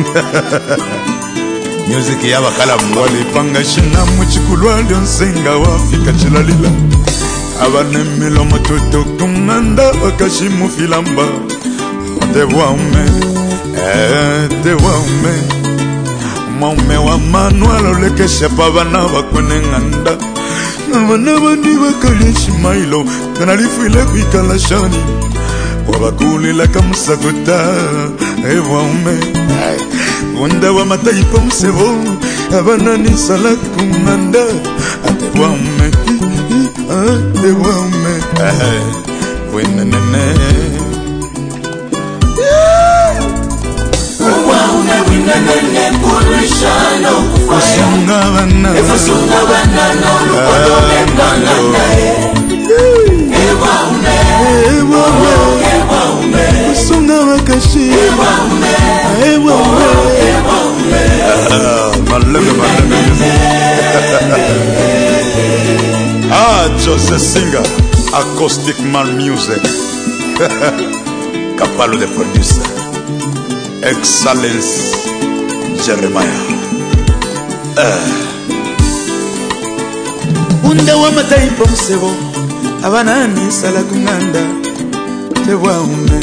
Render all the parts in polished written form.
Music ya bakala mwali panga shina muchikulwa lyonsenga wafika chilalila abane milomo toto kumanda wakashimu filamba te waume maume wa Manuel olekesha pabana bakwenenganda abana bandi bakali shimailo kanalifile kwikala shani wabakulila kamusakuta waume wanda wa mataipa msebo abana ni salakumanda ate waume wenenene waume winenene kurishano usungabana no lukolomekangana waume usungabakashi Jose Singer, Acoustic Man Music. Capalo de producer. Excellence Jeremiah. Unda wa mataipa msebo abanani sala kunganda te waume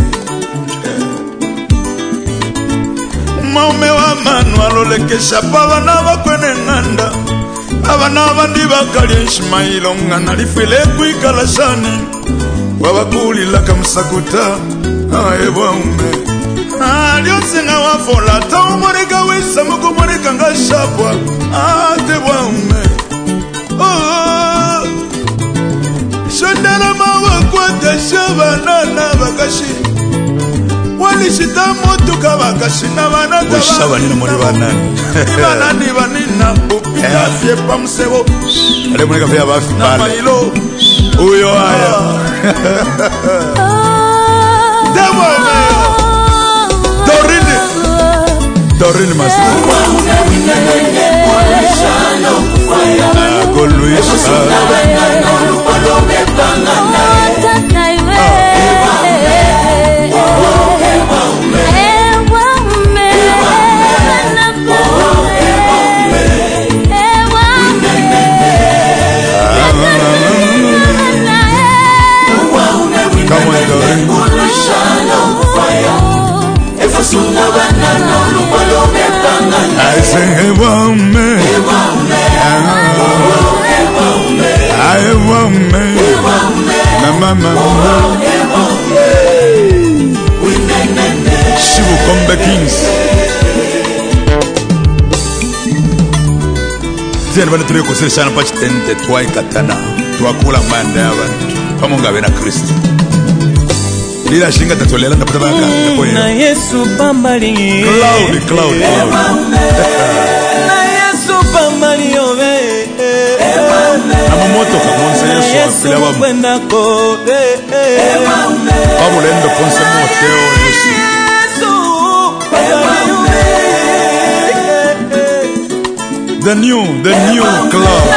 maume wa Manuel olekesha pabana bakwenenganda abana bandi bakali Ishmailo ngana lifile kwikala shani wabakulila kamusakuta bwaume lyonsenga wafola taumoreka wisa mukumoreka ngashapwa te bwaume shandala mawakwata shabanana bakashi walishita motuka bakashina banatabanina muri banani banina upita fiepa msebo alemuleka fia bafi pale mailo uyo haya demo Dorini master I say woman, she will come back kings. Tieni bana tuli kusirishana pachi tente tuwai katana tuwakula manda ya bantu pamunga bena Kristo lila shinga tatolela ndapata baka na Yesu pambali cloud na Yesu pambali ove ama moto kamonsa Yesu afila wa kwenda ko pamulendo ponse moteo Yesu the new cloud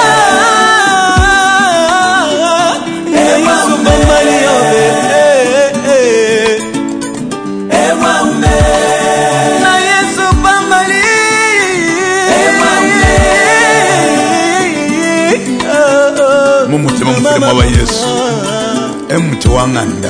Yesu pambali ove mumutima mufilemu wa Yesu emuti wanganda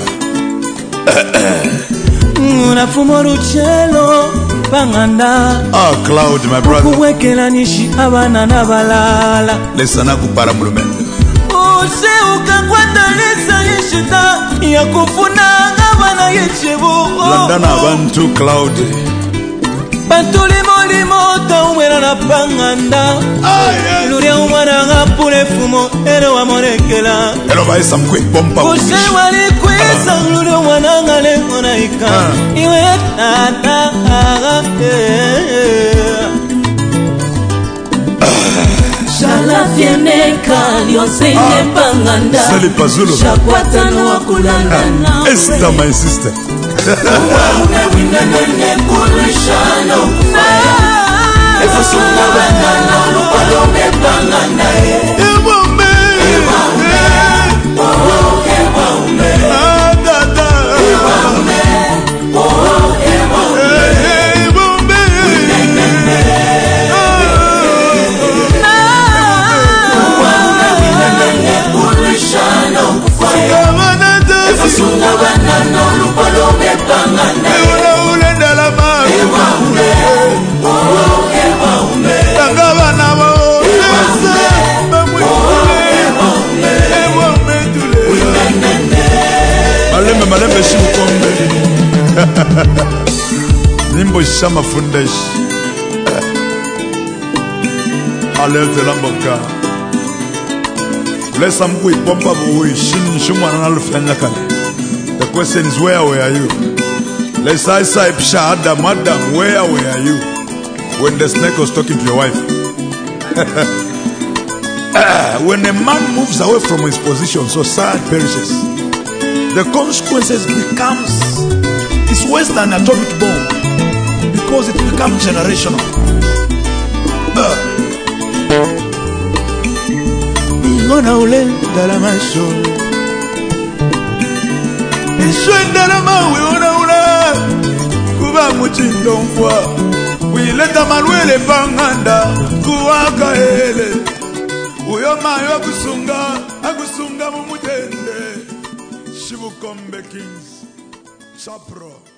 unafumo ruchelo panganda cloud my brother kuwekela nishi abana nabalala lesana kupara mulumendo use ukakwandalisa yishita ya kufuna abana yechibu landana abantu cloud Pantuli molimo taumera na panganda Luria umana ngapule fumo ere wa morekela elo baisa mkwe pompa Kuse wali kweza luria umana ngale monaika Iwe tata Shala fieneka liosenge panganda Sali pazulu Shakwatano wa kulandana Esther my sister Waume winenene kurishano kufaya Efosuna banana lupalome panganda Ewaume Ewaume Shama Foundation. Alerte Lamboka. Bless some quick pump up with Shin Shuman Alfanyaka. The question is, where were you? Let's say, Shada, Madam, where were you when the snake was talking to your wife? When a man moves away from his position, society perishes. The consequences becomes, it's worse than an atomic bomb because it becomes generational. Ingona ule dalamaso, ishwendalama weona ula, kuba muchindo mfwa, wileta malwele panganda, kuwaka hele, uyoma agusunga mumutende, Shibukombe Kings, Chapro.